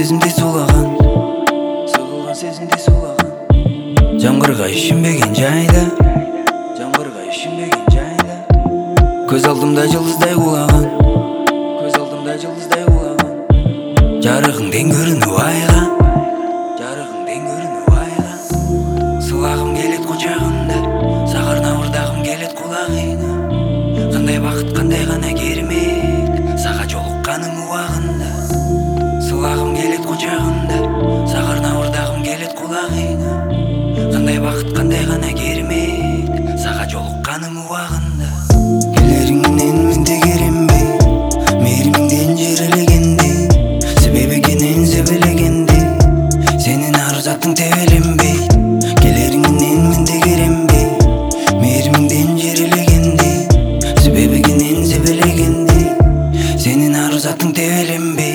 сезимде суулаган жамгырга ишенбеген жайда көз алдымда жылдыздай кулаган жарыгыңден көрүнүп айга сылагым келет кучагында сагарнабырдагым келет кулагыңа кандай бакыт кандай гана кермек сага жолукканың убагында сылагым келет кучагында сагарнабырдагым келет кулагыңа кандай бакыт кандай гана кермек сага жолукканың убагында келериңнен менде керенбей мээримиңден жерелегенде себеби кенен себелегенде сенин ару затың тебеленбей келериңнен менде керенбей мээримиңден жерелегенде себеби кенен себелегенде сенин ару затың тебеленбей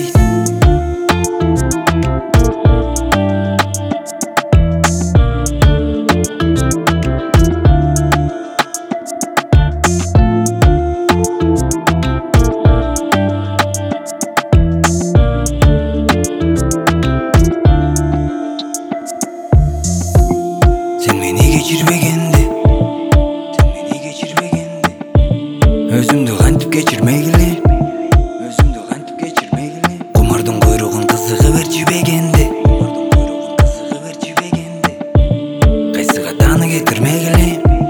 өзүмдү кантип кечирмегиле кумардын куйругун кызыгы бер жибегенде кайсыга тааны кетирмегиле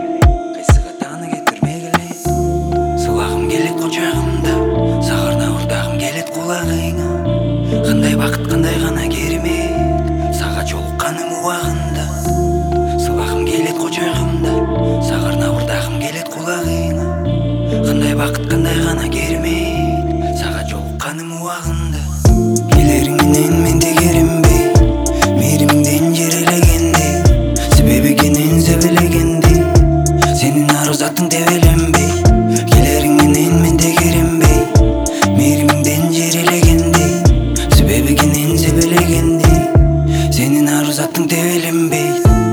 сылагым келет кучагымда сагарнабырдагым келет кулагыңа кандай бакыт кандай гана кермек сага жолукканың убагында сылагым келет кучагымда сагарнабырдагым келет кулагыңа кандай бакыт кандай гана кермек сага жолукканың убагында келериңнен менде керенбей мээримиңден жерелегенде себеби кенен себелегенде сенин ару затың тебеленбей келериңнен менде керенбей мээримиңден жерелегенде себеби кенен себелегенде сенин ару затың тебеленбей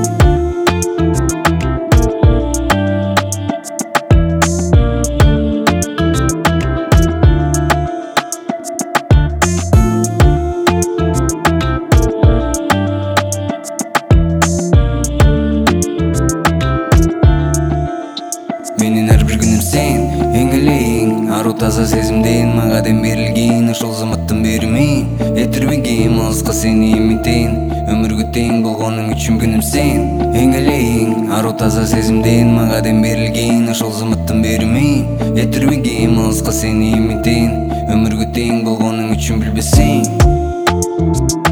менин ар бир күнүм сен эң элең аруу таза сезимден мага дем берилген ошол заматтын бери мен этирбегем алыска сени үмүттен өмүргө тең болгонуң үчүн күнүм сен эң элең аруу таза сезимден мага дем берилген ошол заматтын бери мен этирбегем алыска сени үмүттен өмүргө тең болгонуң үчүн билбесең